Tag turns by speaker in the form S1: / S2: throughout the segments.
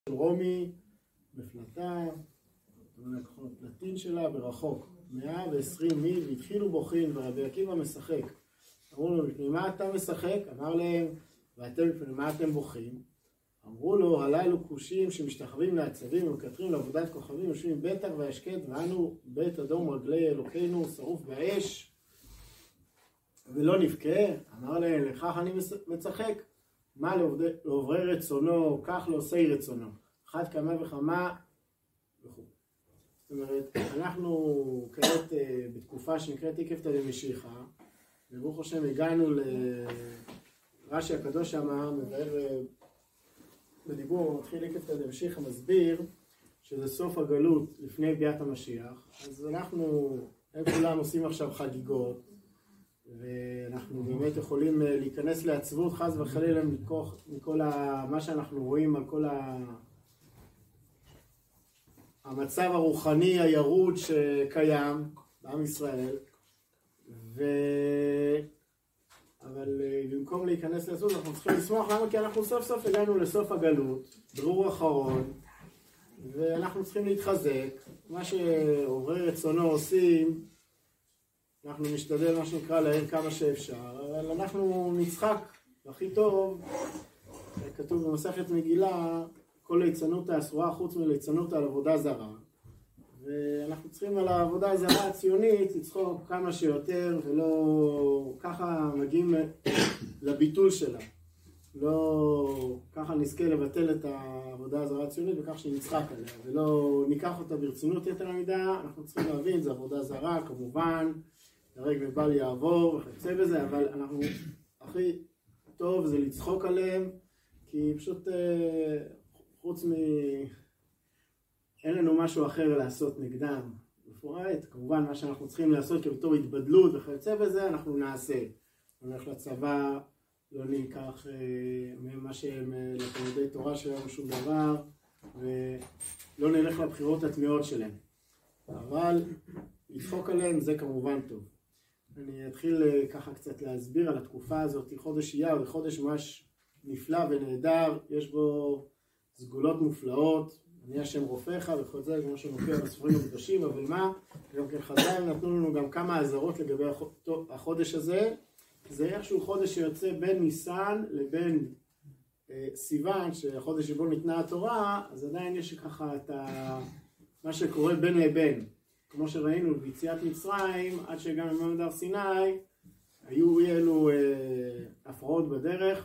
S1: של רומי בפלטה, פלטין שלה ברחוק, 120 מיל, והתחילו בוכים, ורבי עקיבא משחק. אמרו לו, מפני מה אתה משחק? אמר להם, ואתם מפני מה אתם בוכים? אמרו לו, הללו כושים שמשתחווים לעצבים ומקטרים לעבודת כוכבים, יושבים בטח והשקט, ואנו בית אדום רגלי אלוקינו שרוף באש, ולא נבכה. אמר להם, לכך אני מצחק. מה לעוברי רצונו, כך לעושי רצונו. אחת כמה וכמה וכו'. זאת אומרת, אנחנו כעת בתקופה שנקראת עקבתא דמשיחא, וברוך השם הגענו לרש"י הקדוש שם, מבאר בדיבור, מתחיל עקבתא דמשיחא, מסביר שזה סוף הגלות לפני ביאת המשיח. אז אנחנו, הם כולם עושים עכשיו חגיגות, ואנחנו באמת יכולים להיכנס לעצבות חס וחלילה מכל מה שאנחנו רואים על כל המצב הרוחני הירוד שקיים בעם ישראל. אבל במקום להיכנס לעצבות אנחנו צריכים לשמוח. למה? כי אנחנו סוף סוף הגענו לסוף הגלות, ברור אחרון, ואנחנו צריכים להתחזק. מה שעוברי רצונו עושים, אנחנו נשתדל מה שנקרא להם כמה שאפשר, אבל אנחנו נצחק הכי טוב. כתוב במסכת מגילה, כל ליצנות האסורה חוץ מליצנות על עבודה זרה, ואנחנו צריכים על העבודה הזרה הציונית לצחוק כמה שיותר, ולא ככה מגיעים לביטול שלה. לא ככה נזכה לבטל את העבודה הזרה הציונית וכך שנצחק עליה, ולא ניקח אותה ברצינות יתר המידה. אנחנו צריכים להבין, זה עבודה זרה כמובן, הרג ובל יעבור וכיוצא בזה, אבל אנחנו הכי טוב זה לצחוק עליהם, כי פשוט חוץ אין לנו משהו אחר לעשות נגדם מפורט. כמובן מה שאנחנו צריכים לעשות כבתור התבדלות וכיוצא בזה אנחנו נעשה. נלך לצבא, לא ניקח ממה שהם לתלמידי תורה שלנו שום דבר, ולא נלך לבחירות התמיעות שלהם, אבל לצחוק עליהם זה כמובן טוב. אני אתחיל ככה קצת להסביר על התקופה הזאת. חודש אייר זה חודש ממש נפלא ונהדר, יש בו סגולות מופלאות, אני השם רופאך וכל זה כמו שמופיע בספרים הקדושים. אבל מה? גם כן חז"ל נתנו לנו גם כמה אזהרות לגבי החודש הזה. זה איכשהו חודש שיוצא בין ניסן לבין סיוון, שהחודש שבו ניתנה התורה, אז עדיין יש ככה את מה שקורה בין לבין. כמו שראינו ביציאת מצרים, עד שהגענו למעמד הר סיני, היו אלו הפרעות בדרך.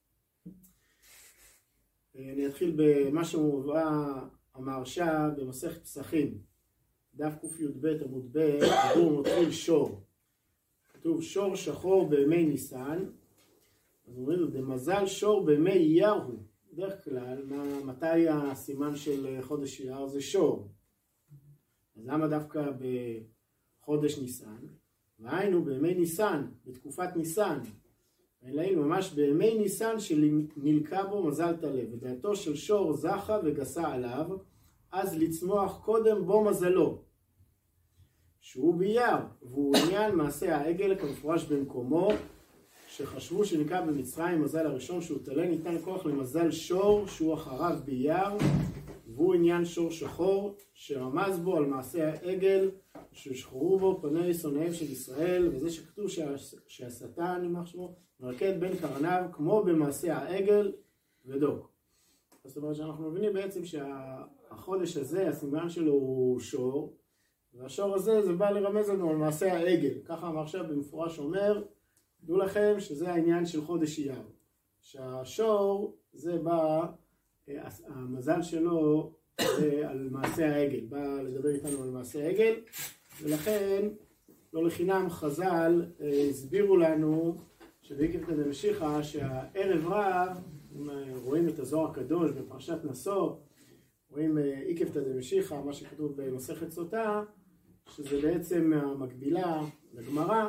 S1: אני אתחיל במה שמובא המהרש"א במסכת פסחים, דף קי"ב עמוד ב', הוא מתחיל שור. כתוב שור שחור בימי ניסן, אז אומרים לו, דמזל שור בימי אייר הוא. בדרך כלל, מתי הסימן של חודש אייר? זה שור. אז למה דווקא בחודש ניסן? והיינו בימי ניסן, בתקופת ניסן. אלא ממש בימי ניסן שנלקה בו מזל תלב, ודעתו של שור זכה וגסה עליו, אז לצמוח קודם בו מזלו, שהוא באייר, והוא עניין מעשה העגל כמפורש במקומו, שחשבו שנלקה במצרים מזל הראשון שהוא תלה, ניתן כוח למזל שור שהוא אחריו באייר, והוא עניין שור שחור שרמז בו על מעשה העגל ששחרו בו פני שונאיהם של ישראל, וזה שכתוב שהשטן יימח שמו מרקד בין קרניו כמו במעשה העגל ודוק. זאת אומרת שאנחנו מבינים בעצם שהחודש הזה הסימן שלו הוא שור, והשור הזה זה בא לרמז לנו על מעשה העגל. ככה המהרש"א במפורש אומר, דעו לכם שזה העניין של חודש אייר, שהשור זה בא, המזל שלו זה על מעשה העגל, בא לדבר איתנו על מעשה העגל. ולכן לא לחינם חז"ל הסבירו לנו שבעקבתא דמשיחא שהערב רב, אם רואים את הזוהר הקדוש בפרשת נשוא, רואים עקבתא דמשיחא, מה שכתוב במסכת סוטה, שזה בעצם המקבילה לגמרא,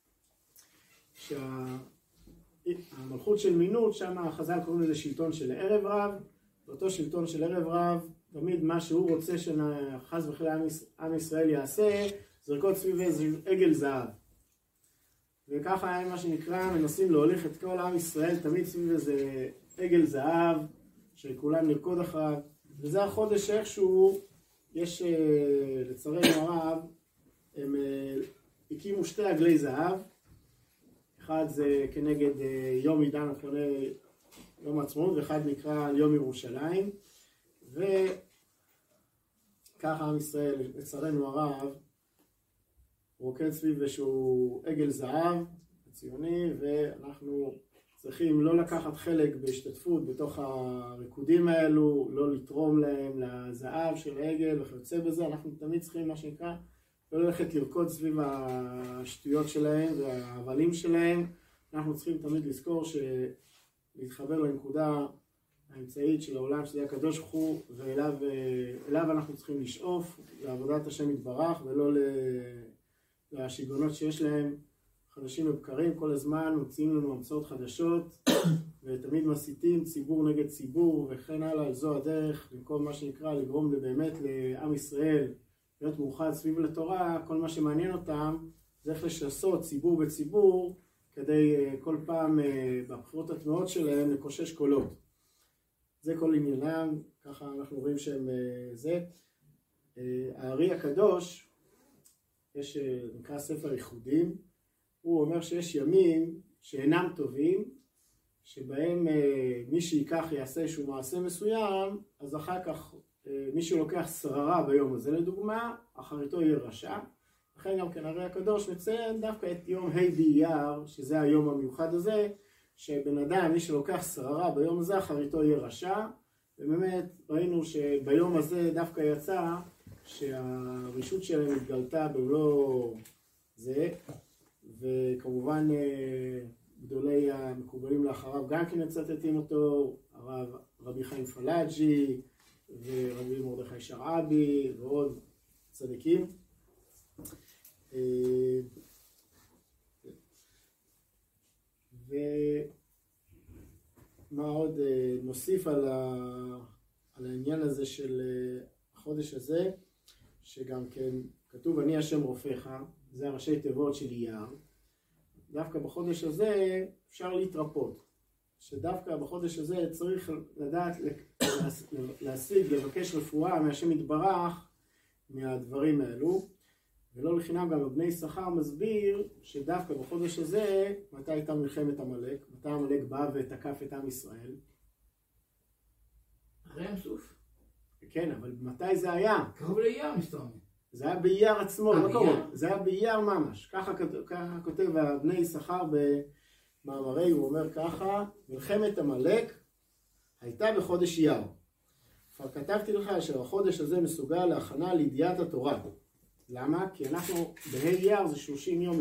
S1: שהמלכות של מינות, שם חז"ל קוראים לזה שלטון של ערב רב. באותו שלטון של ערב רב, תמיד מה שהוא רוצה שחס וחלילה עם ישראל יעשה, זרקות סביב איזה עגל זהב. וככה היה מה שנקרא, מנסים להוליך את כל עם ישראל תמיד סביב איזה עגל זהב, שכולם נרקוד אחריו. וזה החודש איכשהו, יש לצערנו הרב, הם הקימו שתי עגלי זהב, אחד זה כנגד יום עידן המכונה יום העצמאות, ואחד נקרא יום ירושלים, וככה עם ישראל, לצערנו הרב, רוקד סביב איזשהו עגל זהב ציוני, ואנחנו צריכים לא לקחת חלק בהשתתפות בתוך הריקודים האלו, לא לתרום להם לזהב של העגל וכיוצא בזה. אנחנו תמיד צריכים, מה שנקרא, לא ללכת לרקוד סביב השטויות שלהם וההבלים שלהם. אנחנו צריכים תמיד לזכור להתחבר לנקודה האמצעית של העולם, שזה הקדוש ברוך הוא, ואליו אנחנו צריכים לשאוף לעבודת השם יתברך, ולא לשיגעונות שיש להם חדשים ובקרים. כל הזמן מציעים לנו המצאות חדשות ותמיד מסיתים ציבור נגד ציבור וכן הלאה. זו הדרך, במקום מה שנקרא לגרום באמת לעם ישראל להיות מאוחד סביב לתורה. כל מה שמעניין אותם זה איך לשסות ציבור בציבור כדי כל פעם בבחירות התנועות שלהם לקושש קולות. זה כל עניינם, ככה אנחנו רואים שהם זה. הארי הקדוש, יש נקרא ספר ייחודים, הוא אומר שיש ימים שאינם טובים, שבהם מי שיקח יעשה איזשהו מעשה מסוים, אז אחר כך מי שלוקח שררה ביום הזה לדוגמה, אחריתו יהיה רשע. לכן גם כן הארי הקדוש מציין דווקא את יום ה' באייר, שזה היום המיוחד הזה, שבן אדם, מי שלוקח שררה ביום הזה, אחריתו יהיה רשע. ובאמת ראינו שביום הזה דווקא יצא שהרישות שלהם התגלתה במלוא זה, וכמובן גדולי המקובלים לאחריו גם כן מצטטים אותו, רבי חיים פלאג'י ורבי מרדכי שרעבי ועוד צדיקים. ומה עוד נוסיף על העניין הזה של החודש הזה, שגם כן כתוב אני השם רופאך, זה הראשי תיבות של אייר. דווקא בחודש הזה אפשר להתרפות, שדווקא בחודש הזה צריך לדעת להשיג, לבקש רפואה מהשם יתברך מהדברים האלו. ולא לחינם גם בבני יששכר מסביר שדווקא בחודש הזה, מתי הייתה מלחמת עמלק? מתי עמלק בא ותקף את עם ישראל?
S2: אחרי ים סוף.
S1: כן, אבל מתי זה היה?
S2: קרוב לאייר מסתובב.
S1: זה היה באייר עצמו, לא קרוב. זה היה באייר ממש. ככה כותב בני יששכר במאמרי, הוא אומר ככה, מלחמת עמלק הייתה בחודש אייר. כבר כתבתי לך שהחודש הזה מסוגל להכנה לידיעת התורה. למה? כי אנחנו בה' אייר זה 30 יום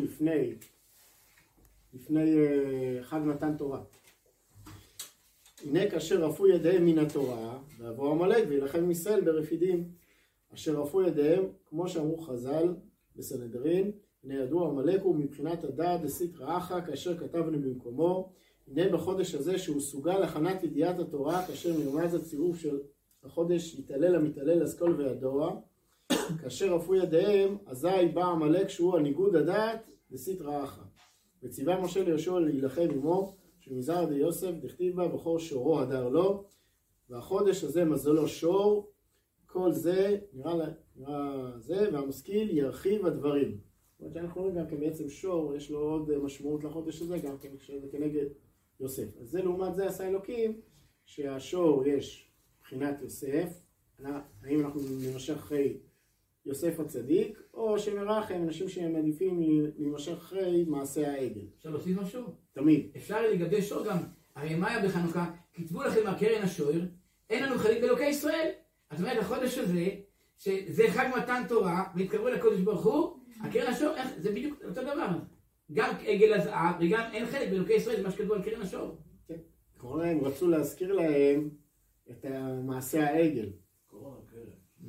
S1: לפני חג מתן תורה. הנה כאשר רפו ידיהם מן התורה, ועברו עמלק וילחם עם ישראל ברפידים. אשר רפו ידיהם, כמו שאמרו חז"ל בסנהדרין, הנה ידוע עמלק הוא מבחינת הדעת דסתרא אחא, כאשר כתבנו במקומו. הנה בחודש הזה שהוא סוגל להכנת ידיעת התורה, כאשר נרמז הצירוף של החודש יתעלל המתעלל אסכול וידוע. כאשר רפו ידיהם, אזי בא עמלק שהוא הניגוד הדעת דסתרא אחא. וציווה משה ליהושע להילחם עמו, שמזרע דיוסף דכתיב בה בכור שורו הדר לו, והחודש הזה מזלו שור. כל זה נראה זה, והמשכיל ירחיב הדברים. זאת אומרת שאנחנו רואים גם כן בעצם שור, יש לו עוד משמעות לחודש הזה, גם כן כנגד יוסף. אז זה לעומת זה עשה אלוקים, שהשור יש בחינת יוסף, האם אנחנו נמשך אחרי יוסף הצדיק, או שמרחם אנשים שהם מעדיפים להימשך אחרי מעשה העגל.
S2: אפשר להוסיף משהו?
S1: תמיד.
S2: אפשר לגבי שור גם, הרי מה היה בחנוכה? כתבו לכם מהקרן השוער, אין לנו חלק באלוקי ישראל. זאת אומרת, החודש הזה, שזה חג מתן תורה, והתקרבו לקודש ברוך הוא, הקרן השור, זה בדיוק אותו דבר. גם עגל הזהב, וגם אין חלק באלוקי ישראל, זה מה שכתבו על קרן השור.
S1: כן. קוראים להם, רצו להזכיר להם את מעשה העגל.
S3: קורונה, כן.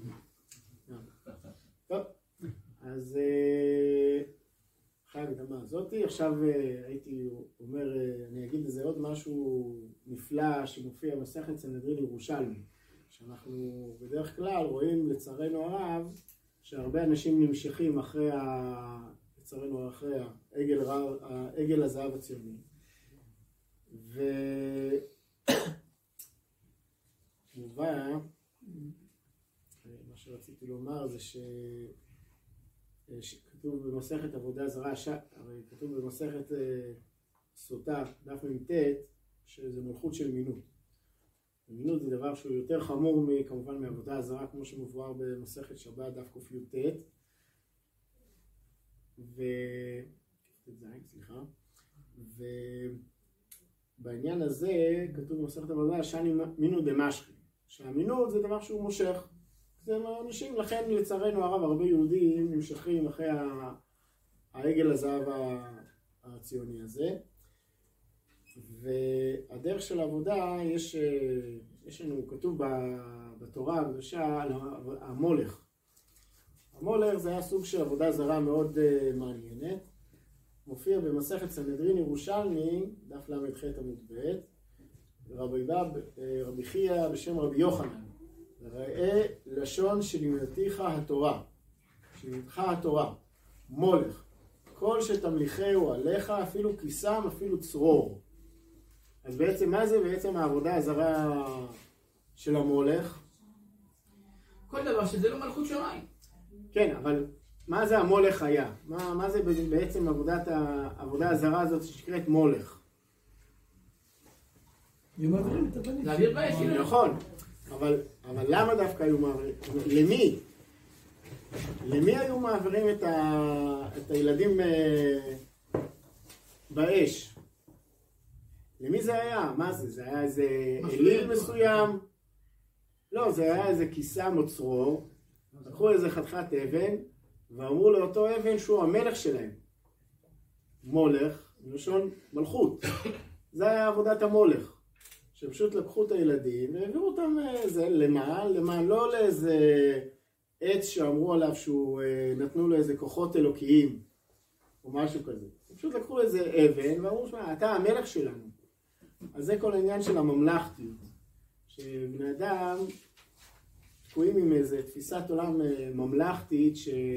S1: טוב, אז אחרי ההקדמה הזאת, עכשיו הייתי אומר, אני אגיד לזה עוד משהו נפלא שמופיע במסכת סנהדרין ירושלמי, שאנחנו בדרך כלל רואים לצערנו הרב שהרבה אנשים נמשכים אחרי לצערנו אחרי העגל הזהב הציוני, ומובא שרציתי לומר זה שכתוב במסכת עבודה זרה, הרי כתוב במסכת סוטה, דף מ"ט, שזה מלכות של מינות. מינות זה דבר שהוא יותר חמור כמובן מעבודה הזרה, כמו שמובואר במסכת שבת, דף קי"ט. ובעניין הזה כתוב במסכת עבודה שאני מינו דמשכי, שהמינות זה דבר שהוא מושך, זה אנשים, לכן לצערנו הרב הרבה יהודים נמשכים אחרי העגל הזהב הציוני הזה. והדרך של העבודה, יש לנו כתוב בתורה הקדושה על המולך. המולך זה היה סוג של עבודה זרה מאוד מעניינת. מופיע במסכת סנהדרין ירושלמי, דף ל"ח עמוד ב', רבי חייא בשם רבי יוחנן, ראה לשון שלימדתיך התורה, שלימדתך התורה, מולך, כל שתמליכהו עליך, אפילו כיסם, אפילו צרור. אז בעצם מה זה בעצם העבודה הזרה של המולך?
S2: כל דבר שזה לא מלכות שמיים.
S1: כן, אבל מה זה המולך היה? מה זה בעצם העבודה הזרה הזאת שנקראת מולך?
S2: להעביר באש.
S1: נכון, אבל למה דווקא היו מעבירים? למי? למי היו מעבירים את הילדים באש? למי זה היה? מה זה? זה היה איזה אליל מסוים? לא, זה היה איזה כיסם או צרור, לקחו איזה חתיכת אבן, ואמרו לאותו אבן שהוא המלך שלהם. מולך, מלשון מלכות. זה היה עבודת המולך. שפשוט לקחו את הילדים והעבירו אותם למען, לא לאיזה עץ שאמרו עליו שהוא נתנו לו איזה כוחות אלוקיים, או משהו כזה. פשוט לקחו איזה אבן ואמרו, שמע, אתה המלך שלנו. אז זה כל העניין של הממלכתיות. שבני אדם תקועים עם איזה תפיסת עולם ממלכתית,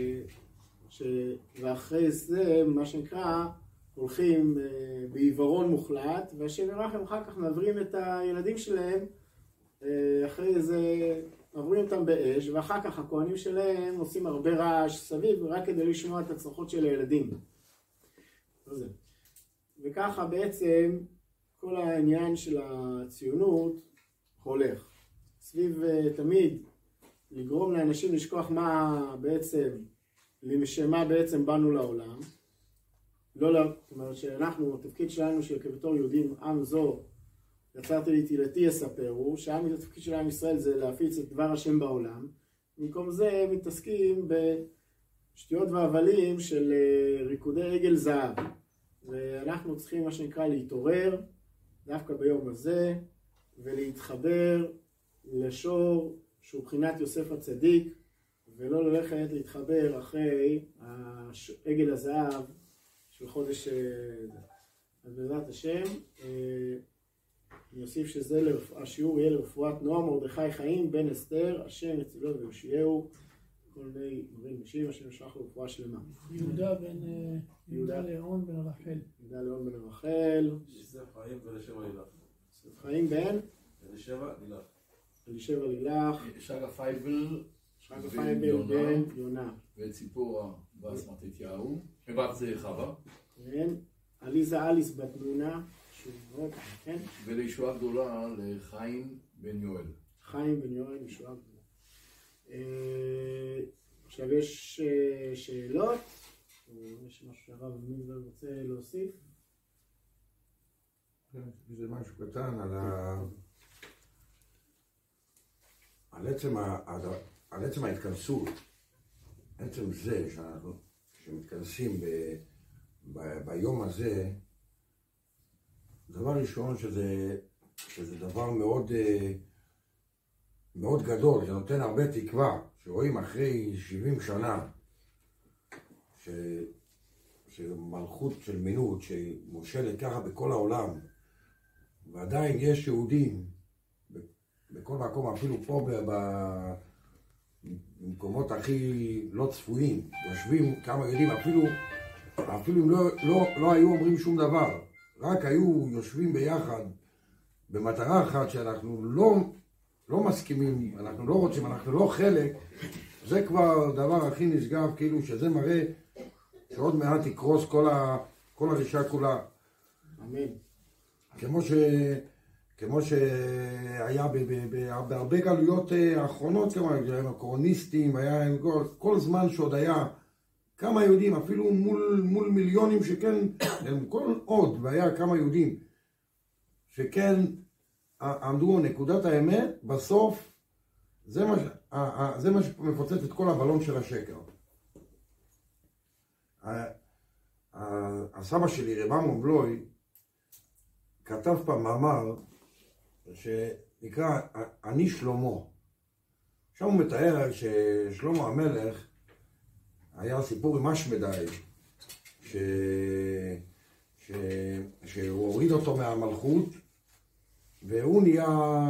S1: ואחרי זה, מה שנקרא, הולכים בעיוורון מוחלט, והשם ירחם אחר כך מעברים את הילדים שלהם, אחרי זה מעברים אותם באש, ואחר כך הכהנים שלהם עושים הרבה רעש סביב, רק כדי לשמוע את הצרחות של הילדים. וככה בעצם כל העניין של הציונות הולך. סביב תמיד לגרום לאנשים לשכוח מה בעצם, לשמה בעצם באנו לעולם. זאת אומרת שאנחנו, התפקיד שלנו שכבתור יהודים, עם זו, יצרתי לי תהילתי יספרו, שהתפקיד של עם ישראל זה להפיץ את דבר השם בעולם. במקום זה מתעסקים בשטויות והבלים של ריקודי עגל זהב. ואנחנו צריכים מה שנקרא להתעורר דווקא ביום הזה, ולהתחבר לשור שהוא בחינת יוסף הצדיק, ולא ללכת להתחבר אחרי עגל הזהב של חודש. אז בעזרת השם, אני אוסיף שזה השיעור יהיה לרפואת נועם מרדכי חיים בן אסתר, השם יצילו ויושיעהו, כל מיני דברים אישיים, השם ישלח לו רפואה שלמה.
S3: יהודה לאון בן רחל.
S1: יהודה לאון בן רחל.
S4: יוסף חיים ואלישבע לילך.
S1: יוסף חיים בן?
S4: אלישבע לילך.
S1: אלישבע לילך.
S5: שגה פייבל.
S1: שגה פייבל בן יונה.
S5: וציפורה בת מתתיהו. בת חווה.
S1: כן. עליזה אליס בת נונה. כן.
S5: ולישועה גדולה לחיים בן יואל.
S1: חיים בן יואל, ישועה גדולה. עכשיו יש שאלות? יש משהו שהרב מילבר רוצה להוסיף?
S6: זה משהו קטן על עצם ההתכנסות, עצם זה שאנחנו מתכנסים ביום הזה, דבר ראשון שזה דבר מאוד מאוד גדול, זה נותן הרבה תקווה, שרואים אחרי 70 שנה שמלכות של מינות שמושלת ככה בכל העולם, ועדיין יש יהודים בכל מקום, אפילו פה במקומות הכי לא צפויים, יושבים כמה יהודים, אפילו אם לא היו אומרים שום דבר, רק היו יושבים ביחד במטרה אחת, שאנחנו לא מסכימים, אנחנו לא רוצים, אנחנו לא חלק, זה כבר דבר הכי נשגב, כאילו שזה מראה שעוד מעט יקרוס כל הרישה כולה.
S1: אמן.
S6: כמו שהיה בהרבה גלויות האחרונות, כמו הקרוניסטים, היה כל זמן שעוד היה כמה יהודים, אפילו מול מיליונים שכן, כל עוד, והיה כמה יהודים שכן עמדו נקודת האמת, בסוף זה מה שמפוצץ את כל הבלון של השקר. הסבא שלי, רב עמרם בלוי, כתב פעם מאמר שנקרא אני שלמה. שם הוא מתאר ששלמה המלך היה סיפור עם אשמדי, שהוא הוריד אותו מהמלכות, והוא נהיה,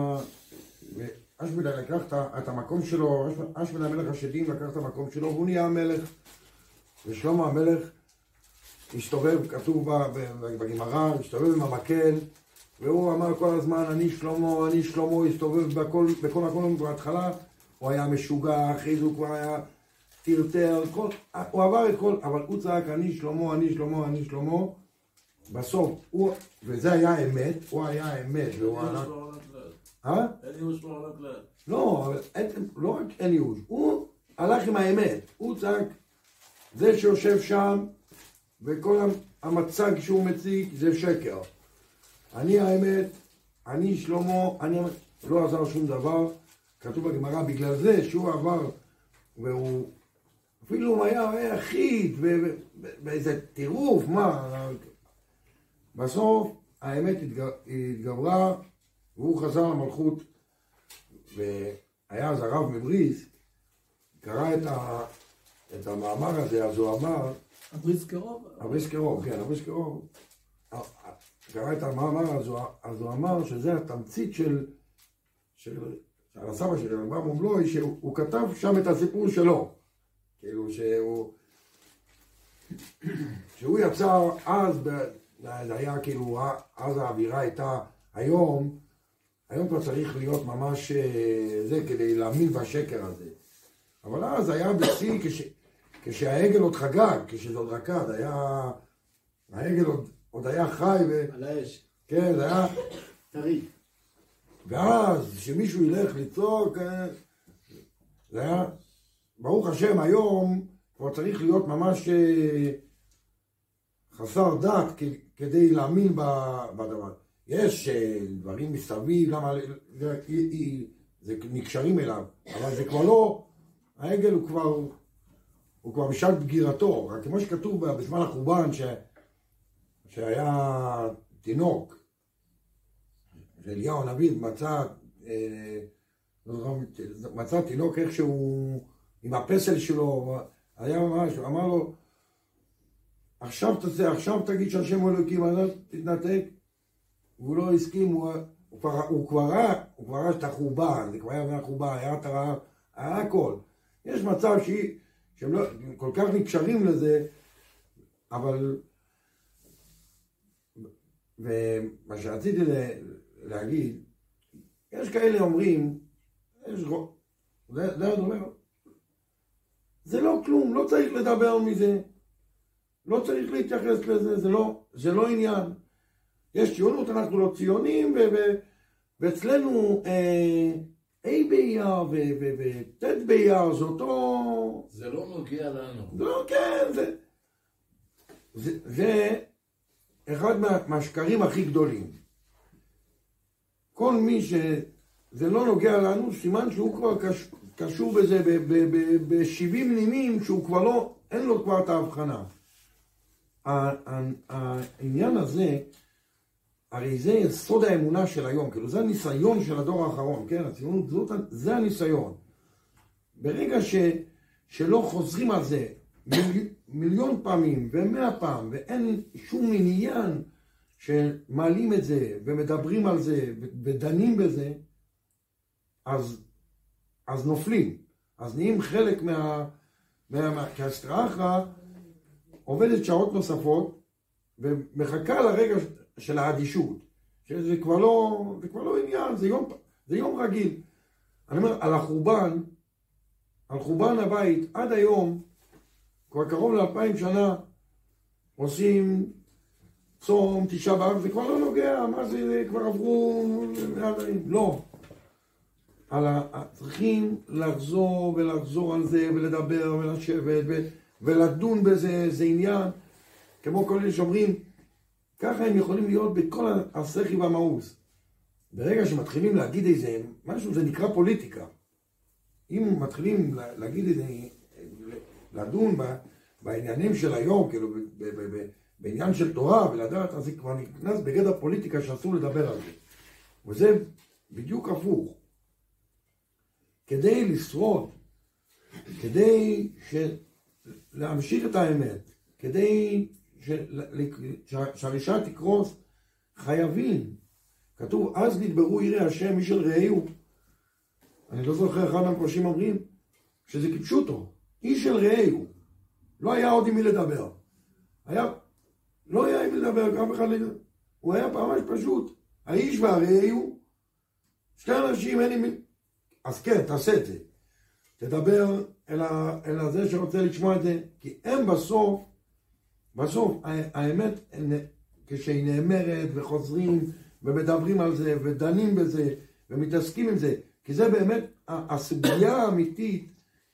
S6: אשמדי לקח את המקום שלו, אשמדי המלך השדים לקח את המקום שלו, והוא נהיה המלך. ושלמה המלך השתובב, כתוב בגמרא, השתובב עם המקל, והוא אמר כל הזמן, אני שלמה, אני שלמה, הסתובב בכל מקום. בהתחלה הוא היה משוגע, אחרי זה הוא כבר היה טרטר, הוא עבר את כל, אבל הוא צעק, אני שלמה, אני שלמה, אני שלמה. בסוף, וזה היה האמת, הוא היה האמת, והוא הלך...
S4: אין ייאוש בעולם כלל.
S6: לא, לא רק אין ייאוש, הוא הלך עם האמת, הוא צעק, זה שיושב שם, וכל המצג שהוא מציג זה שקר. אני האמת, אני שלמה, לא עזר שום דבר. כתוב בגמרא, בגלל זה שהוא עבר, והוא אפילו היה יחיד, באיזה טירוף, מה? בסוף האמת התגברה, והוא חזר למלכות, והיה אז הרב מבריסק, קרא את המאמר הזה, אז הוא אמר,
S3: הבריסקרוב?
S6: הבריסקרוב, כן, הבריסקרוב. קרא את המאמר, אז הוא אמר שזה התמצית של הסבא של רב עמרם בלוי, שהוא כתב שם את הסיפור שלו. כאילו שהוא יצא אז, זה היה כאילו, אז האווירה הייתה, היום כבר צריך להיות ממש זה, כדי להאמין בשקר הזה. אבל אז היה בשיא, כשהעגל עוד חגג, כשזה עוד רקד, העגל עוד היה חי,
S1: על האש.
S6: כן, זה היה
S1: טרי.
S6: ואז שמישהו ילך לצעוק, זה היה, ברוך השם, היום כבר צריך להיות ממש חסר דת כדי להאמין בדבר. יש דברים מסביב, למה זה נקשרים אליו, אבל זה כבר לא, העגל הוא כבר בשעת בגירתו, רק כמו שכתוב בזמן החורבן שהיה תינוק, שאליהו הנביא מצא תינוק איכשהו עם הפסל שלו, היה ממש, הוא אמר לו, עכשיו תגיד שהשם אלוקים, אז תתנתק. והוא לא הסכים, הוא כבר ראה את החורבן, זה כבר היה מהחורבן, היה את הרעב, היה הכל. יש מצב שהם לא, כל כך נקשרים לזה, אבל, ומה שרציתי להגיד, יש כאלה אומרים, זה אומר, זה לא כלום, לא צריך לדבר מזה, לא צריך להתייחס לזה, זה לא עניין. יש ציונות, אנחנו לא ציונים, ואצלנו A באייר ו-T באייר זה אותו...
S5: זה לא נוגע לנו.
S6: לא, כן, זה אחד מהשקרים הכי גדולים. כל מי שזה לא נוגע לנו, סימן שהוא כבר קשור בזה ב-70 נימים, שהוא כבר לא, אין לו כבר את ההבחנה. העניין הזה, הרי זה יסוד האמונה של היום, כאילו זה הניסיון של הדור האחרון, כן? הציונות, זה הניסיון. ברגע שלא חוזרים על זה מיליון פעמים ו100 פעם, ואין שום עניין שמעלים את זה ומדברים על זה ודנים בזה, אז נופלים. אז נהיים חלק כי הסטראחה עובדת שעות נוספות ומחכה לרגע של האדישות, שזה כבר לא עניין, זה יום רגיל. אני אומר, על חורבן הבית, עד היום, כבר קרוב ל2000 שנה, עושים צום, תשעה באב, זה כבר לא נוגע, מה זה, כבר עברו, לא. צריכים לחזור ולחזור על זה, ולדבר ולשבת, ולדון בזה, זה עניין, כמו כל אלה שאומרים, ככה הם יכולים להיות בכל השכל והמאוס. ברגע שמתחילים להגיד איזה משהו, זה נקרא פוליטיקה. אם מתחילים להגיד איזה, לדון בעניינים של היום, כאילו בעניין של תורה ולדעת, אז זה כבר נכנס בגדר פוליטיקה שאסור לדבר על זה. וזה בדיוק הפוך. כדי לשרוד, כדי להמשיך את האמת, כדי שהרשעה תקרוס, חייבים. כתוב, אז נדברו יראי השם איש אל רעהו. אני לא זוכר, אחד המפרשים אומרים, שזה כפשוטו, איש אל רעהו. לא היה עוד עם מי לדבר. לא היה עם מי לדבר, גם אחד לדבר. הוא היה ממש פשוט. האיש והרעהו, שתי אנשים אין עם מי. אז כן, תעשה את זה. תדבר אל זה שרוצה לשמוע את זה, כי הם בסוף, האמת, כשהיא נאמרת וחוזרים ומדברים על זה ודנים בזה ומתעסקים עם זה, כי זה באמת הסוגיה האמיתית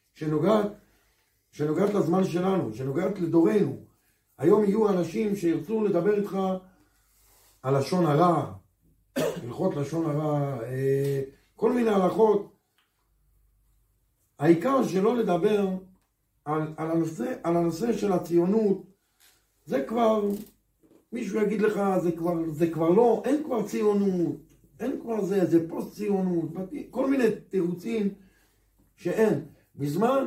S6: שנוגעת לזמן שלנו, שנוגעת לדורנו. היום יהיו אנשים שירצו לדבר איתך על לשון הרע, הלכות לשון הרע, כל מיני הלכות. העיקר שלא לדבר על הנושא של הציונות, זה כבר, מישהו יגיד לך, זה כבר לא, אין כבר ציונות, אין כבר זה פוסט ציונות, כל מיני תירוצים שאין. בזמן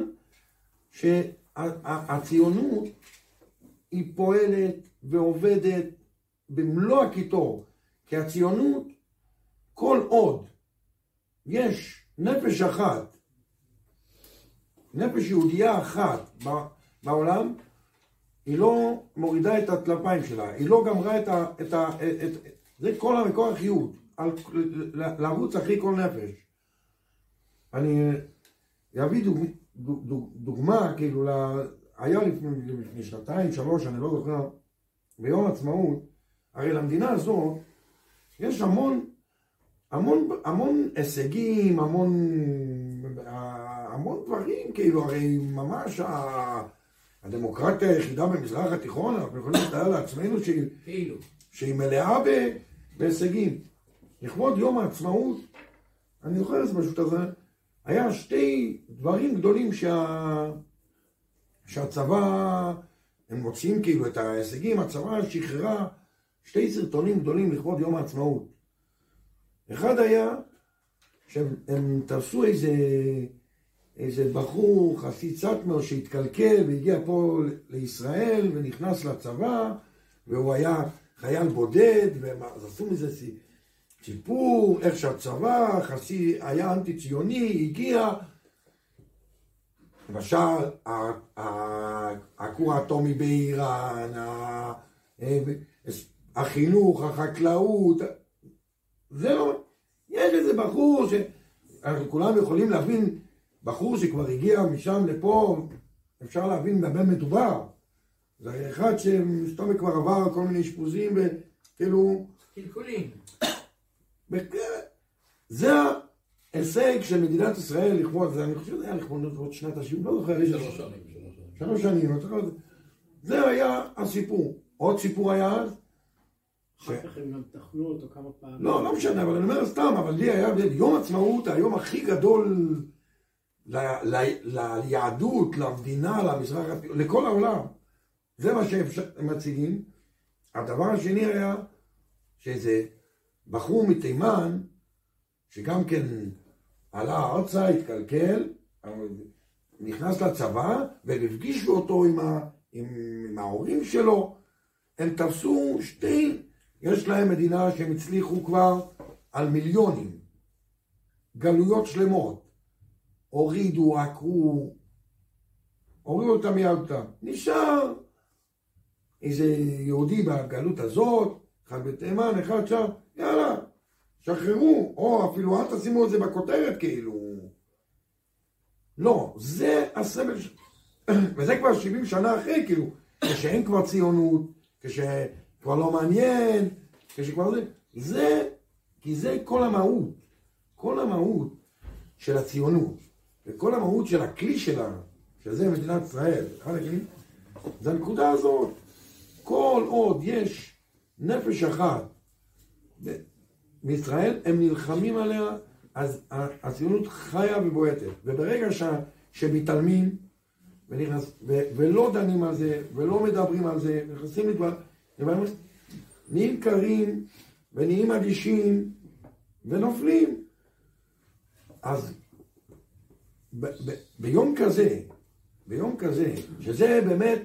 S6: שהציונות היא פועלת ועובדת במלוא הקיטור, כי הציונות, כל עוד יש נפש אחת, נפש יהודייה אחת בעולם, היא לא מורידה את הטלפיים שלה, היא לא גמרה זה כל המקור החיות, לרוץ אחרי כל נפש. אני אביא דוגמה, כאילו, היה לפני שנתיים, 3, אני לא זוכר, ביום עצמאות, הרי למדינה הזאת, יש המון הישגים, המון דברים, כאילו, הרי ממש הדמוקרטיה היחידה במזרח התיכון, אנחנו יכולים לתאר לעצמנו שהיא מלאה בהישגים. לכבוד יום העצמאות, אני זוכר את זה פשוט הזה, היה שתי דברים גדולים שהצבא, הם מוצאים כאילו את ההישגים, הצבא שחררה שתי סרטונים גדולים לכבוד יום העצמאות. אחד היה שהם תפסו איזה בחור חסיד סאטמר שהתקלקל והגיע פה לישראל ונכנס לצבא, והוא היה חייל בודד, ואז עשו מזה סיפור, איך שהצבא היה אנטי ציוני, הגיע, למשל הכור האטומי באיראן, החינוך, החקלאות, זה לא, יש איזה בחור שאנחנו כולם יכולים להבין, בחור שכבר הגיע משם לפה, אפשר להבין במה מדובר. זה אחד שמסתובב כבר עבר כל מיני אשפוזים וכאילו...
S2: קלקולים.
S6: זה ההישג של מדינת ישראל לכבוד, זה אני חושב שזה היה לכבוד שנת ה-70, לא זוכר. 3 שנים. זה היה הסיפור. עוד סיפור היה אז.
S1: אחר כך הם גם תחנו אותו כמה פעמים.
S6: לא משנה, אבל אני אומר סתם, אבל לי היה יום עצמאות, היום הכי גדול ליהדות, למדינה, למזרח, לכל העולם. זה מה שהם מציגים. הדבר השני היה שאיזה בחור מתימן, שגם כן עלה ארצה, התקלקל, נכנס לצבא, והפגישו אותו עם ההורים שלו. הם תפסו יש להם מדינה שהם הצליחו כבר על מיליונים, גלויות שלמות, הורידו, עקרו, הורידו אותם מיהדותם. נשאר איזה יהודי בגלות הזאת, אחד בתימן, אחד שם, יאללה, שחררו, או אפילו אל תשימו את זה בכותרת כאילו, לא, זה הסמל, וזה כבר 70 שנה אחרי, כאילו, כשאין כבר ציונות, כשכבר לא מעניין, כשכבר זה, כי זה כל המהות של הציונות, וכל המהות של הכלי שלה, שזה מדינת ישראל, זה הנקודה הזאת. כל עוד יש נפש אחת מישראל, הם נלחמים עליה, אז הציונות חיה ובועטת. וברגע שמתעלמים ולא דנים על זה, ולא מדברים על זה, נכנסים לדברים, נהיים קרים ונהיים אדישים ונופלים. אז ביום כזה, שזה באמת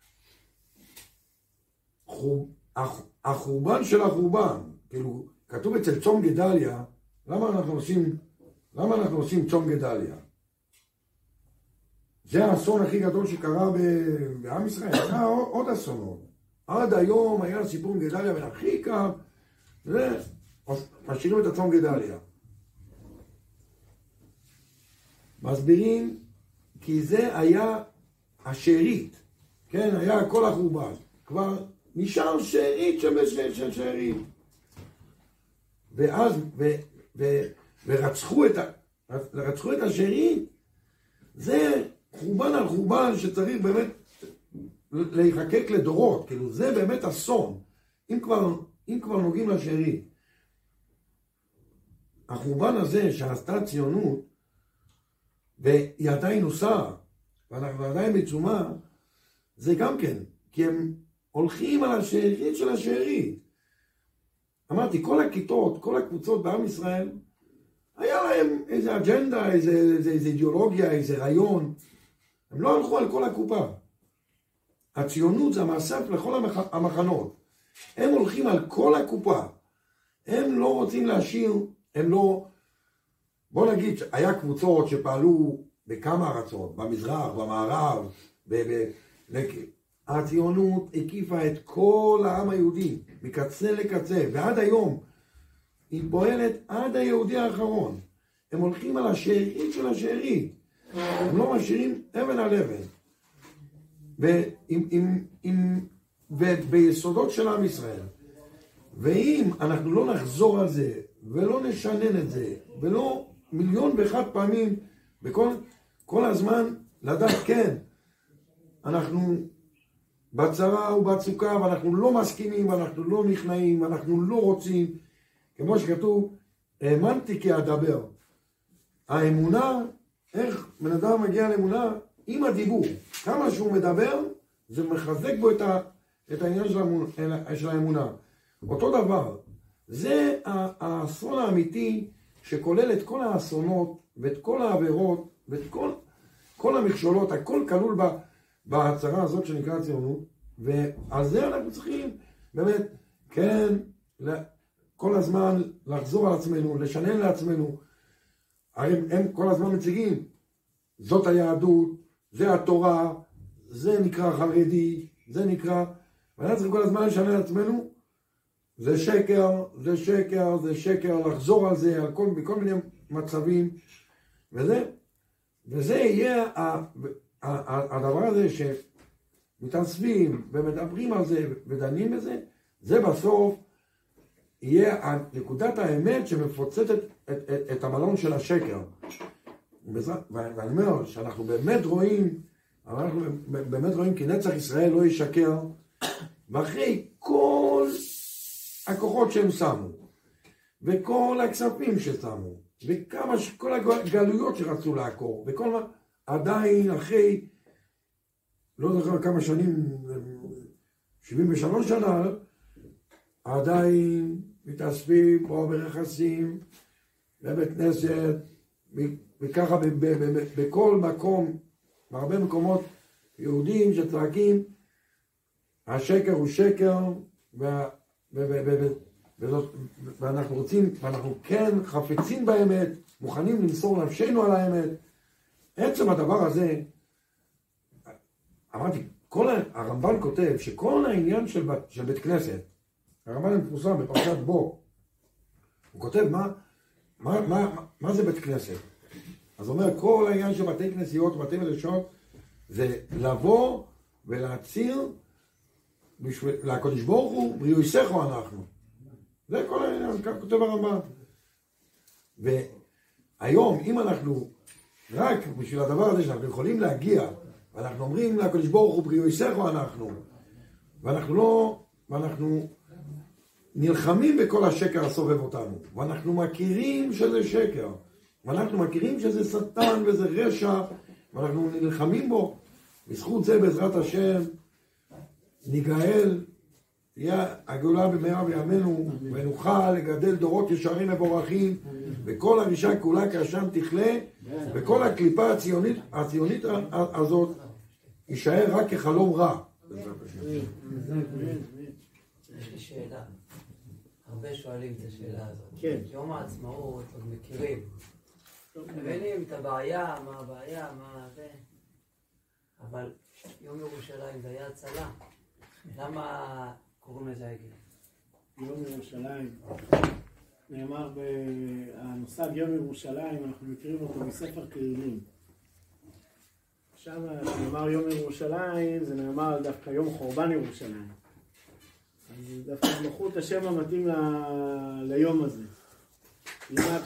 S6: החורבן של החורבן, כאילו, כתוב אצל צום גדליה, למה אנחנו עושים צום גדליה? זה האסון הכי גדול שקרה בעם ישראל, היה עוד אסונות. עד היום היה סיפור גדליה בן אחיקם, ומשאירים את הצום גדליה. מסבירים, כי זה היה השארית, כן, היה כל החורבן, כבר נשאר שארית של שארית. ואז, ורצחו את השארית, זה חורבן על חורבן שצריך באמת להיחקק לדורות, כאילו זה באמת אסון, אם כבר נוגעים לשארית. החורבן הזה שעשתה ציונות, והיא עדיין עושה, ואנחנו עדיין בעיצומה, זה גם כן, כי הם הולכים על השארית של השארית. אמרתי, כל הכיתות, כל הקבוצות בעם ישראל, היה להם איזה אג'נדה, איזה אידיאולוגיה, איזה רעיון. הם לא הלכו על כל הקופה. הציונות זה המאסף לכל המחנות. הם הולכים על כל הקופה. הם לא רוצים להשאיר, הם לא... בוא נגיד, היה קבוצות שפעלו בכמה ארצות, במזרח, במערב, הציונות הקיפה את כל העם היהודי, מקצה לקצה, ועד היום היא פועלת עד היהודי האחרון. הם הולכים על השארית של השארית. הם לא משאירים אבן על אבן. וביסודות של עם ישראל. ואם אנחנו לא נחזור על זה, ולא נשנן את זה, ולא 1,000,001 פעמים, כל הזמן לדעת, כן, אנחנו בצרה ובצוקה, ואנחנו לא מסכימים, ואנחנו לא נכנעים, ואנחנו לא רוצים, כמו שכתוב, האמנתי כי אדבר. האמונה, איך בן אדם מגיע לאמונה? עם הדיבור. כמה שהוא מדבר, זה מחזק בו את העניין של האמונה. אותו דבר, זה האסון האמיתי שכולל את כל האסונות, ואת כל העבירות, ואת כל המכשולות, הכל כלול בהצהרה הזאת שנקרא ציונות, ועל זה אנחנו צריכים באמת, כן, כל הזמן לחזור על עצמנו, לשנן לעצמנו. הם כל הזמן מציגים, זאת היהדות, זה התורה, זה נקרא חרדי, זה נקרא, ואנחנו צריכים כל הזמן לשנן לעצמנו, זה שקר, זה שקר, זה שקר, לחזור על זה, בכל מיני מצבים, וזה יהיה הדבר הזה שמתאספים ומדברים על זה ודנים בזה, זה בסוף יהיה נקודת האמת שמפוצצת את המלון של השקר. ואני אומר שאנחנו באמת רואים, כי נצח ישראל לא ישקר, ואחרי כל הכוחות שהם שמו, וכל הכספים ששמו, כל הגלויות שרצו לעקור, וכל מה, עדיין אחרי, לא זוכר כמה שנים, 73 שנה, עדיין מתאספים פה ברכסים, בבית כנסת, וככה בכל מקום, בהרבה מקומות יהודים שצועקים, השקר הוא שקר, ואנחנו רוצים, ואנחנו כן חפצים באמת, מוכנים למסור נפשנו על האמת. עצם הדבר הזה, אמרתי, הרמב"ן כותב שכל העניין של בית כנסת, הרמב"ן מפורסם בפרשת בו, הוא כותב מה זה בית כנסת. אז אומר, כל העניין של בתי כנסיות, בתי מדרשות, זה לבוא ולהצהיר לקדוש ברוך הוא, בריאויסךו אנחנו. זה כל העניין, כך כותב הרמב"ם. והיום, אם אנחנו, רק בשביל הדבר הזה שאנחנו יכולים להגיע, ואנחנו אומרים לקדוש ברוך הוא, בריאויסךו אנחנו, ואנחנו נלחמים בכל השקר הסובב אותנו, ואנחנו מכירים שזה שקר, ואנחנו מכירים שזה שטן וזה רשע, ואנחנו נלחמים בו. בזכות זה בעזרת השם ניגאל, תהיה הגאולה במהרה בימינו, ונוכל לגדל דורות ישרים מבורכים, וכל הרישה כולה כעשן תכלה, וכל הקליפה הציונית הזאת יישאר רק כחלום רע.
S7: יש לי שאלה. הרבה שואלים את השאלה הזאת.
S1: כן.
S7: יום העצמאות, עוד מכירים. מבינים את הבעיה, מה הבעיה, מה זה. אבל יום ירושלים זה היה הצלה. למה קוראים לזה העגל?
S1: יום ירושלים. נאמר המושג יום ירושלים, אנחנו מכירים אותו מספר תהילים. שם נאמר יום ירושלים, זה נאמר דווקא יום חורבן ירושלים. אז דווקא מלכות השם המתאים ליום הזה. כמעט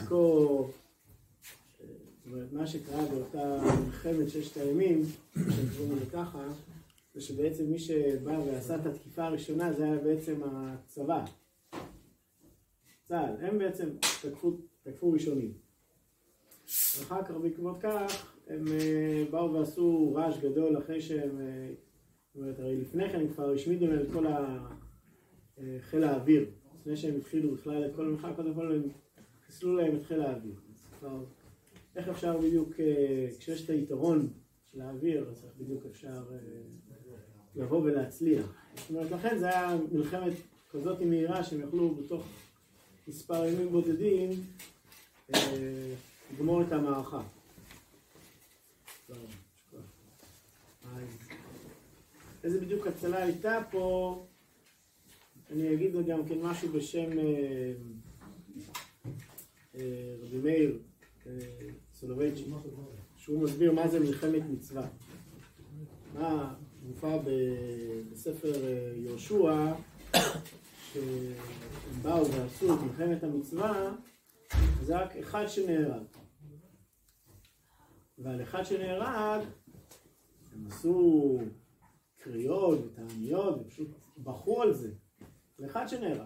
S1: מה שקרה באותה מלחמת ששת הימים, שקוראים לזה ככה, זה שבעצם מי שבא ועשה את התקיפה הראשונה זה היה בעצם הצבא. צה"ל, הם בעצם תקפו ראשונים. ואחר כך בעקבות כך הם באו ועשו רעש גדול אחרי שהם, זאת אומרת, הרי לפני כן הם כבר השמידו להם את כל חיל האוויר. לפני שהם התחילו בכלל את כל המלחמה, קודם כל הם חיסלו להם את חיל האוויר. איך אפשר בדיוק, כשיש את היתרון של האוויר, אז איך בדיוק אפשר לבוא ולהצליח. זאת אומרת, לכן זה היה מלחמת כזאת מהירה שהם יכלו בתוך מספר ימים בודדים לגמור את המערכה. איזה בדיוק הצלה הייתה פה, אני אגיד גם כן משהו בשם רבי מאיר סולובייצ'יק, שהוא מסביר מה זה מלחמת מצווה. מה מופיע בספר יהושע, שהם באו ועשו את מלחמת המצווה, זה רק אחד שנהרג. ועל אחד שנהרג, הם עשו קריאות ותעניות, ופשוט בחרו על זה. על אחד שנהרג.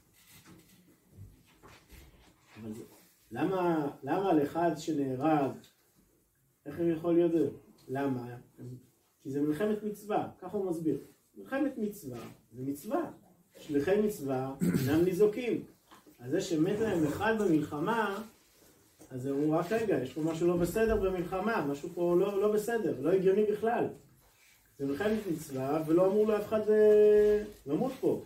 S1: אבל למה על אחד שנהרג, איך הם יכול להיות זה? למה? כי זה מלחמת מצווה, ככה הוא מסביר. מלחמת מצווה, זה מצווה. שליחי מצווה אינם ניזוקים. אז זה שמת להם אחד במלחמה, אז הוא רק רגע, יש פה משהו לא בסדר במלחמה, משהו פה לא בסדר, לא הגיוני בכלל. זה מלחמת מצווה, ולא אמור לאף אחד למות פה.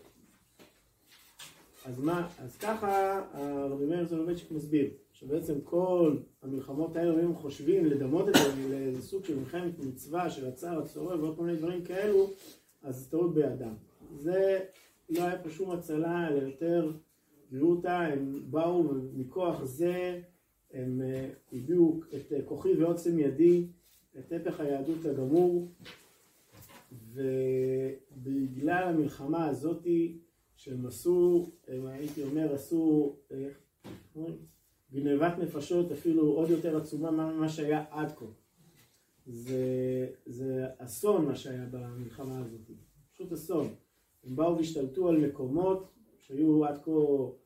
S1: אז מה? אז ככה הרבי מאיר סולובייצ'יק מסביר, שבעצם כל המלחמות האלה, אם חושבים לדמות את זה לאיזה סוג של מלחמת מצווה, של הצער, הצורר ועוד כל מיני דברים כאלו, אז זה טעות באדם. זה לא היה פה שום הצלה, אלא יותר גילו אותה, הם באו מכוח זה, הם הביאו את כוחי ועוצם ידי, את הפך היהדות הגמור, ובגלל המלחמה הזאת שהם עשו, הייתי אומר, עשו גנבת נפשות אפילו עוד יותר עצומה ממה שהיה עד כה. זה אסון מה שהיה במלחמה הזאת, פשוט אסון. הם באו והשתלטו על מקומות שהיו עד כה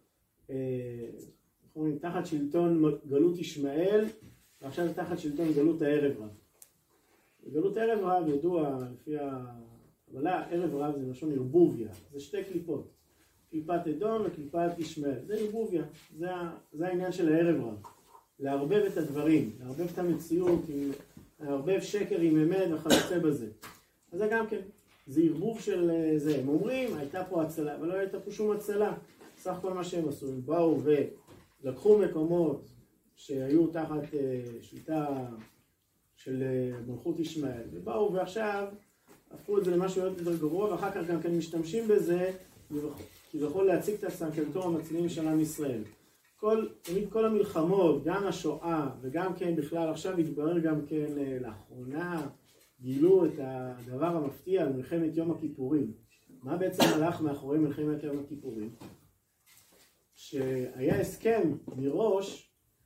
S1: תחת שלטון גלות ישמעאל, ועכשיו תחת שלטון גלות הערב רב. גלות הערב רב ידוע לפי הקבלה, ערב רב זה לשון ערבוביה, זה שתי קליפות, קליפת אדום וקליפת ישמעאל, זה ערבוביה, זה העניין של הערב רב, לערבב את הדברים, לערבב את המציאות, לערבב שקר עם אמת וכיוצא בזה. אז זה גם כן, זה ערבוב של זה, הם אומרים הייתה פה הצלה, אבל לא הייתה פה שום הצלה, סך כל מה שהם עשו, הם באו ולקחו מקומות שהיו תחת שליטה של מלכות ישמעאל, ובאו ועכשיו הפכו את זה למשהו יותר גרוע, ואחר כך גם כן משתמשים בזה כביכול להציג את עצמם כבתור המצילים של עם ישראל. תמיד כל המלחמות, גם השואה וגם כן בכלל, עכשיו מתברר גם כן לאחרונה, גילו את הדבר המפתיע על מלחמת יום הכיפורים. מה בעצם הלך מאחורי מלחמת יום הכיפורים? שהיה הסכם מראש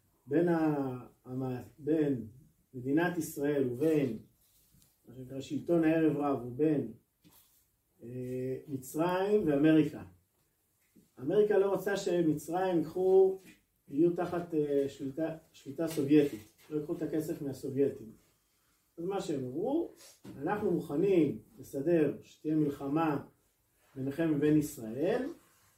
S1: בין מדינת ישראל ובין מה שנקרא שלטון הערב רב ובין מצרים ואמריקה. אמריקה לא רוצה שמצרים יהיו תחת שליטה סובייטית, לא יקחו את הכסף מהסובייטים. אז מה שהם אמרו, אנחנו מוכנים לסדר שתהיה מלחמה ביניכם ובין ישראל,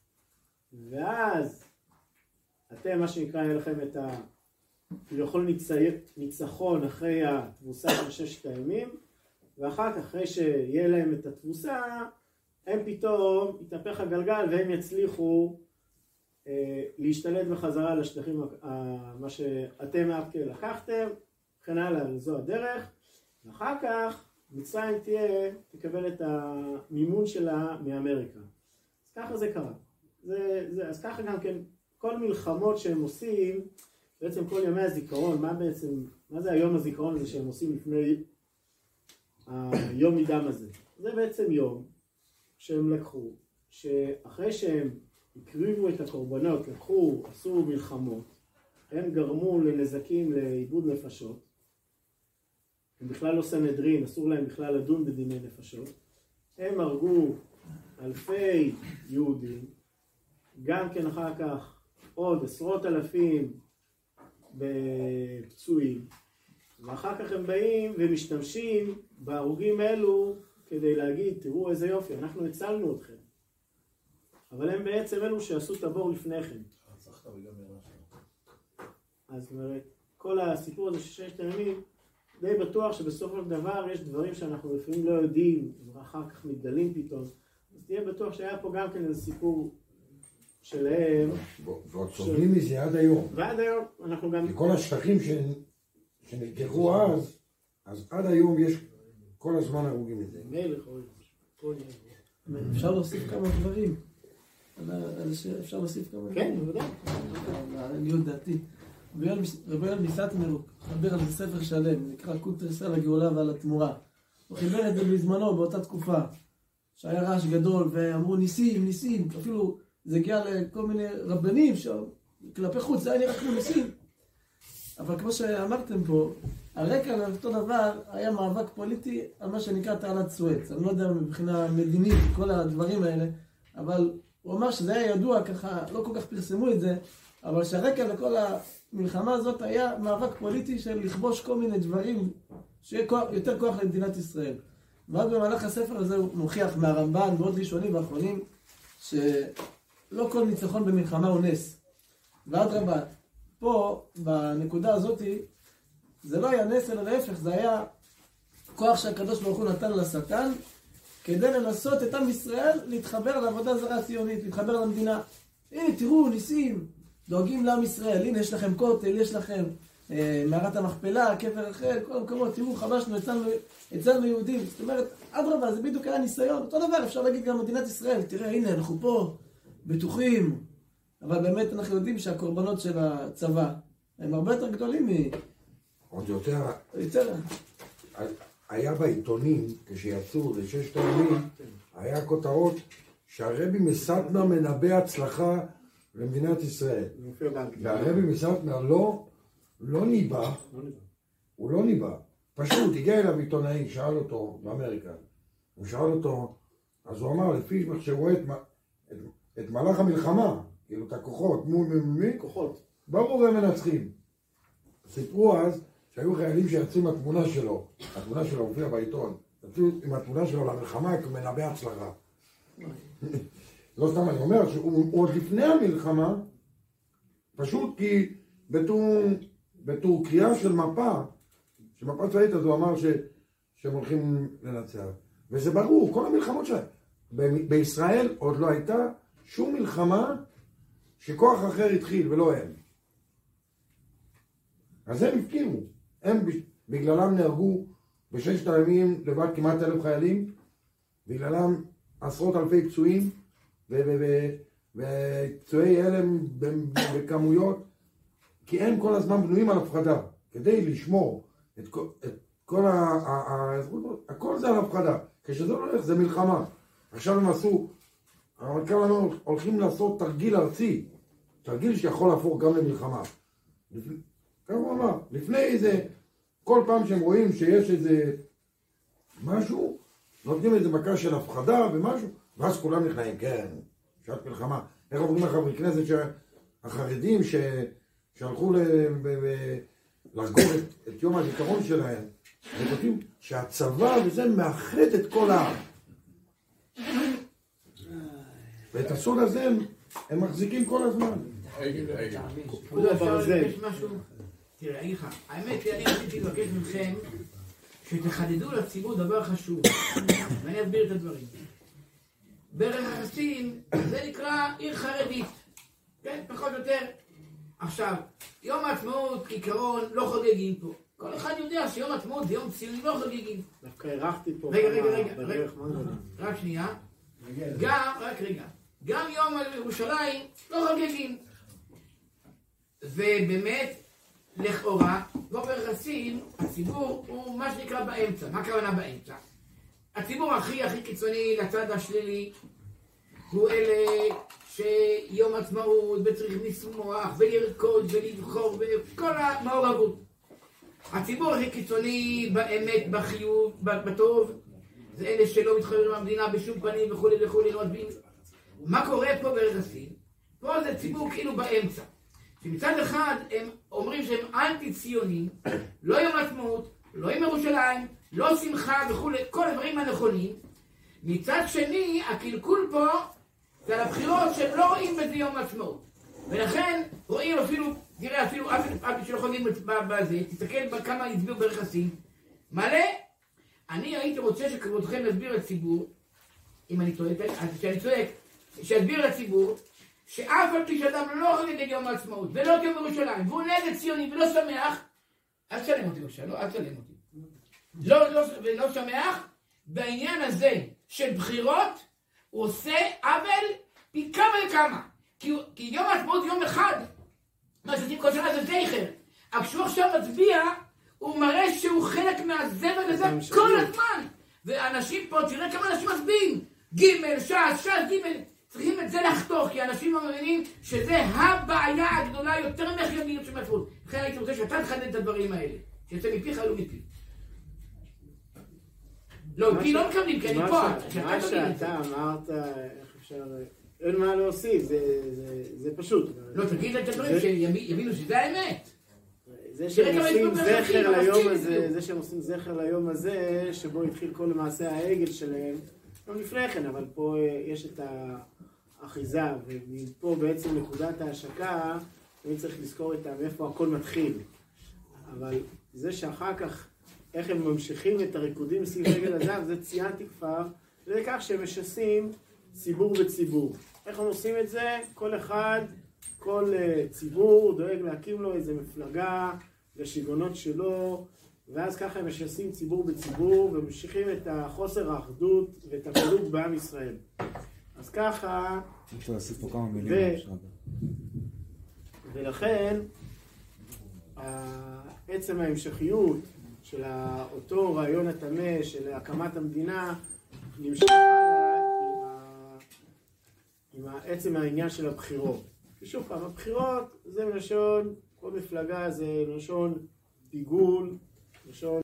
S1: ואז אתם, מה שנקרא, יהיה לכם את יכול ניצחון אחרי התבוסה של 6 הימים, ואחר כך, אחרי שיהיה להם את התבוסה, הם פתאום יתהפך הגלגל והם יצליחו להשתלט בחזרה לשטחים מה שאתם לקחתם, וכן הלאה, זו הדרך. ואחר כך מצרים תקבל את המימון שלה מאמריקה. אז ככה זה קרה. אז ככה גם כן, כל מלחמות שהם עושים, בעצם כל ימי הזיכרון, מה זה היום הזיכרון הזה שהם עושים לפני היום מדם הזה? זה בעצם יום שהם לקחו, שאחרי שהם הקריבו את הקורבנות, עשו מלחמות, הם גרמו לנזקים לאיבוד נפשות, הם בכלל לא סנהדרין, אסור להם בכלל לדון בדיני נפשות, הם הרגו אלפי יהודים, גם כן אחר כך עוד 10,000 בפצועים, ואחר כך הם באים ומשתמשים בהרוגים אלו כדי להגיד, תראו איזה יופי, אנחנו הצלנו אתכם. אבל הם בעצם אלו שעשו את הבור לפניכם. אז זאת אומרת, כל הסיפור הזה של 6 הימים, די בטוח שבסופו של דבר יש דברים שאנחנו לפעמים לא יודעים, ואחר כך מתגלים פתאום. אז תהיה בטוח שהיה פה גם כן איזה סיפור שלהם.
S6: ועוד סובלים מזה עד היום.
S1: ועד היום אנחנו גם...
S6: כל השטחים שנלקחו אז עד היום יש כל הזמן הרוגים מזה.
S1: מלך או...
S3: אפשר להוסיף כמה דברים. אפשר להוסיף כמה דברים.
S1: כן, בוודאי.
S3: לעניות דעתי. רבי יואל מסטמר חבר על ספר שלם, נקרא קונטר ישראל הגאולה ועל התמורה. הוא חיבר את זה בזמנו, באותה תקופה, שהיה רעש גדול, ואמרו ניסים, אפילו זה הגיע לכל מיני רבנים, כלפי חוץ, זה היה נראה כמו ניסים. אבל כמו שאמרתם פה, הרקע לאותו דבר היה מאבק פוליטי על מה שנקרא תעלת סואץ. אני לא יודע מבחינה מדינית, כל הדברים האלה, אבל הוא אמר שזה היה ידוע ככה, לא כל כך פרסמו את זה, אבל שהרקע לכל המלחמה הזאת היה מאבק פוליטי של לכבוש כל מיני דברים, שיהיה יותר כוח למדינת ישראל. ואז במהלך הספר הזה הוא מוכיח מהרמב"ן ועוד ראשונים ואחרונים, שלא כל ניצחון במלחמה הוא נס. ואדרבה, פה, בנקודה הזאת, זה לא היה נס אלא להפך, זה היה כוח שהקדוש ברוך הוא נתן לשטן, כדי לנסות את עם ישראל להתחבר לעבודה זרה ציונית, להתחבר למדינה. הנה, תראו, ניסים, דואגים לעם ישראל, הנה יש לכם כותל, יש לכם מערת המכפלה, קבר רחל, כל המקומות, תראו, חבשנו, הצלנו יהודים. זאת אומרת, אדרבה, זה בדיוק היה ניסיון. אותו דבר, אפשר להגיד גם מדינת ישראל, תראה, הנה, אנחנו פה, בטוחים, אבל באמת אנחנו יודעים שהקורבנות של הצבא הם הרבה יותר גדולים
S6: עוד יותר. היה בעיתונים, כשיצאו ל6 הימים, היה כותרות שהרבי מסטמר מנבא הצלחה למדינת ישראל. והרבי מסטמר לא ניבא, הוא לא ניבא. פשוט הגיע אליו עיתונאי, שאל אותו באמריקה, הוא שאל אותו, אז הוא אמר, לפי מה שרואה את מלאך המלחמה, כאילו את הכוחות, מי?
S1: כוחות.
S6: ברור הם מנצחים. סיפרו אז שהיו חיילים שיצאו עם התמונה שלו הופיעה בעיתון, יצאו עם התמונה שלו למלחמה כמנבא הצלחה. לא סתם אני אומר שהוא עוד לפני המלחמה, פשוט כי בתור קריאה של מפה צבאית, אז הוא אמר שהם הולכים לנצח. וזה ברור, כל המלחמות שלהם. בישראל עוד לא הייתה שום מלחמה שכוח אחר התחיל ולא הם. אז הם הפקירו. בגללם נהרגו ב6 הימים לבד כמעט 1,000 חיילים, בגללם 10,000 פצועים, ופצועי הלם בכמויות, כי הם כל הזמן בנויים על הפחדה, כדי לשמור את כל הכל זה על הפחדה, כשזה לא הולך זה מלחמה. עכשיו הם עשו, הרמטכ"ל לנו הולכים לעשות תרגיל ארצי, תרגיל שיכול להפוך גם למלחמה. ככה הוא אמר, לפני איזה, כל פעם שהם רואים שיש איזה משהו, נותנים איזה מכה של הפחדה ומשהו, ואז כולם נכנעים, כן, שעת מלחמה. איך אומרים לחברי כנסת החרדים שהלכו לחגוג את יום הזיכרון שלהם, וכותבים שהצבא וזה מאחד את כל העם. ואת הסוד הזה הם מחזיקים כל הזמן.
S2: תראה, אני לך, האמת היא, אני רציתי לבקש מכם שתחדדו לציבור דבר חשוב, ואני אסביר את הדברים. ברכסים זה נקרא עיר חרדית, כן, פחות או יותר. עכשיו, יום העצמאות כעיקרון לא חוגגים פה. כל אחד יודע שיום העצמאות זה יום ציוני לא חוגגים.
S1: דווקא הרחתי פה.
S2: רגע, רק שנייה. גם יום על ירושלים לא חוגגים. ובאמת, לכאורה, לא ברכסים, הציבור הוא מה שנקרא באמצע. מה הכוונה באמצע? הציבור הכי קיצוני לצד השלילי הוא אלה שיום עצמאות וצריך לשמוח ולרקוד ולבחור וכל המעורבות. הציבור הכי קיצוני באמת, בחיוב, בטוב, זה אלה שלא מתחברים במדינה בשום פנים וכולי וכולי, לא מצביעים. מה קורה פה ברכסים? פה זה ציבור כאילו באמצע. שמצד אחד הם אומרים שהם אנטי-ציונים, לא יום עצמאות, לא יום ירושלים, לא שמחה וכולי, כל הדברים הנכונים. מצד שני, הקלקול פה זה על הבחירות שהם לא רואים בזה יום עצמאות. ולכן רואים אפילו, תראה אפילו אף שלא חוגגים בזה, תסתכל בכמה הצביעו ברכסים. מלא, אני הייתי רוצה שכבודכם יסביר לציבור, אם אני צועק, שאני צועק, שיסביר לציבור, שאף על פי שאדם לא חוגג את יום העצמאות ולא את יום ירושלים, והוא נגד ציוני ולא שמח, אל תצלם אותי בבקשה, אל תצלם אותי. ולא שמח, בעניין הזה של בחירות, הוא עושה עוול פי כמה וכמה. כי יום העצמאות יום אחד, מה שעושים כל שנה זה זכר. אבל כשהוא עכשיו מצביע, הוא מראה שהוא חלק מהזבל הזה כל הזמן. ואנשים פה, תראה כמה אנשים מצביעים. ג' ש"ס, ג' צריכים את זה לחתוך, כי אנשים לא מבינים שזה הבעיה הגדולה יותר מהחיוביות של מצוות. לכן הייתי רוצה שאתה תחדד את הדברים האלה. שיוצא מפיך, לא מפי. לא, מפי לא מקבלים, כי אני פה.
S1: מה שאתה אמרת, איך אפשר... אין מה להוסיף, זה פשוט.
S2: לא, תגיד את הדברים שיבינו שזה האמת.
S1: זה שהם עושים זכר ליום הזה, ליום הזה, שבו התחיל כל מעשה העגל שלהם, גם לפני כן, אבל פה יש את האחיזה, ומפה בעצם נקודת ההשקה, אני צריך לזכור מאיפה הכל מתחיל. אבל זה שאחר כך, איך הם ממשיכים את הריקודים סביב עגל הזהב, זה ציינתי כבר, זה כך שהם משסים ציבור בציבור. איך הם עושים את זה? כל אחד, כל ציבור דואג להקים לו איזה מפלגה לשיגונות שלו, ואז ככה הם משסים ציבור בציבור וממשיכים את החוסר האחדות ואת הפילוג בעם ישראל. אז ככה...
S8: אני רוצה להוסיף פה כמה מילים.
S1: ולכן, עצם ההמשכיות של אותו רעיון התמה של הקמת המדינה נמשך עם עצם העניין של הבחירות. ושוב פעם, הבחירות זה מלשון, כל מפלגה זה מלשון פיגול, מלשון